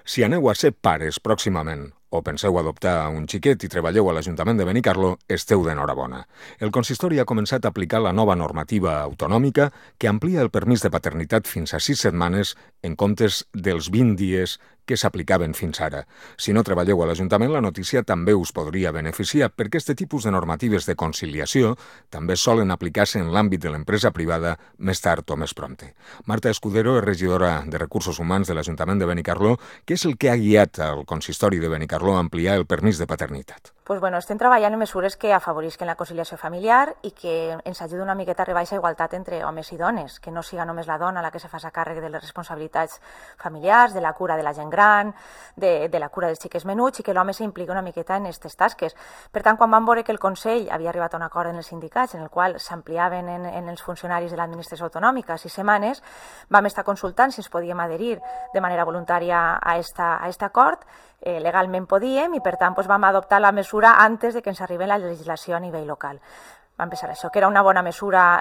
Si aneu a ser pares pròximament o penseu adoptar un xiquet i treballeu a l'Ajuntament de Benicarló, esteu d'enhorabona. El consistori ha començat a aplicar la nova normativa autonòmica que amplia el permís de paternitat fins a 6 setmanes en comptes dels 20 dies que s'aplicaven fins ara. Si no treballeu a l'Ajuntament, la notícia també us podria beneficiar, perquè aquest tipus de normatives de conciliació també solen aplicar-se en l'àmbit de l'empresa privada més tard o més prompte. Marta Escudero és regidora de Recursos Humans de l'Ajuntament de Benicarló. Què és el que ha guiat al consistori de Benicarló a ampliar el permís de paternitat? Estem treballant en mesures que afavorisquen la conciliació familiar i que ens ajuden una miqueta a rebaixar igualtat entre homes i dones, que no siga només la dona la que se faci càrrec de les responsabilitats familiars, de la cura de la gent gran, de la cura dels xiquets menuts, i que l'home s'impliqui una miqueta en aquestes tasques. Per tant, quan vam veure que el Consell havia arribat a un acord en els sindicats en el qual s'ampliaven en els funcionaris de l'administració autonòmica 6 setmanes, vam estar consultant si ens podíem adherir de manera voluntària a aquest acord. Legalment podíem i, per tant, vam adoptar la mesura antes de que ens arribi la legislació a nivell local. Vam pensar això, que era una bona mesura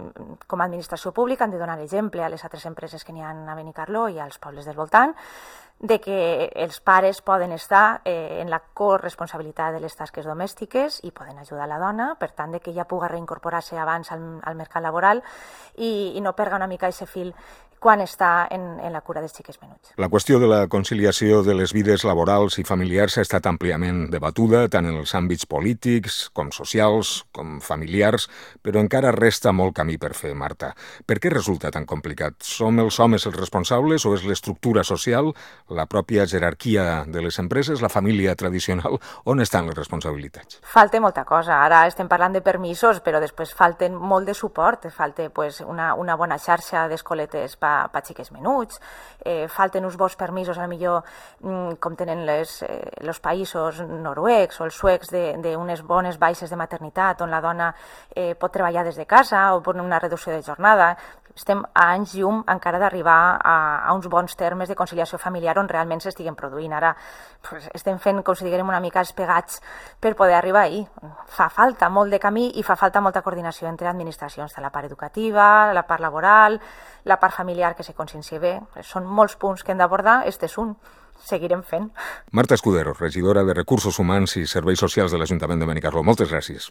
com a administració pública, hem de donar exemple a les altres empreses que n'hi ha a Benicarló i als pobles del voltant, de que els pares poden estar en la corresponsabilitat de les tasques domèstiques i poden ajudar la dona, per tant, de que ella pugui reincorporar-se abans al mercat laboral i no perga una mica aquest fil quan està en la cura dels xiquets menuts. La qüestió de la conciliació de les vides laborals i familiars ha estat àmpliament debatuda, tant en els àmbits polítics, com socials, com familiars, però encara resta molt camí per fer, Marta. Per què resulta tan complicat? Som els homes els responsables o és l'estructura social, la pròpia jerarquia de les empreses, la família tradicional? On estan les responsabilitats? Falta molta cosa. Ara estem parlant de permisos, però després falten molt de suport. Falta una bona xarxa d'escoletes per xiquets menuts, falten uns bons permisos, a lo millor com tenen els països noruecs o els suecs, d'unes bones baixes de maternitat on la dona pot treballar des de casa o per una reducció de jornada. Estem a anys llum encara d'arribar a uns bons termes de conciliació familiar on realment s'estiguen produint. Ara estem fent, com si diguem, una mica els pegats per poder arribar ahí. Fa falta molt de camí i fa falta molta coordinació entre administracions, de la part educativa, la part laboral, la part familiar, que se consciencia bé. Són molts punts que hem d'abordar, este és un. Seguirem fent. Marta Escudero, regidora de Recursos Humans i Serveis Socials de l'Ajuntament de Benicarló. Moltes gràcies.